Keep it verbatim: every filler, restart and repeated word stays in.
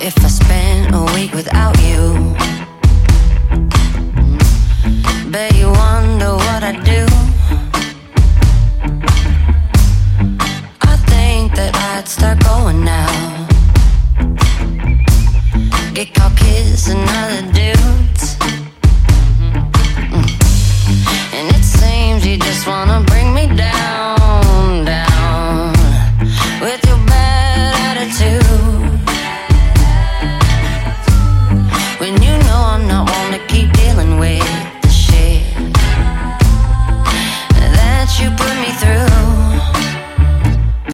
If I spent a week without you, bet you wonder what I do. I think that I'd start going now, get caught kissing other dudes, and it seems you just wanna bring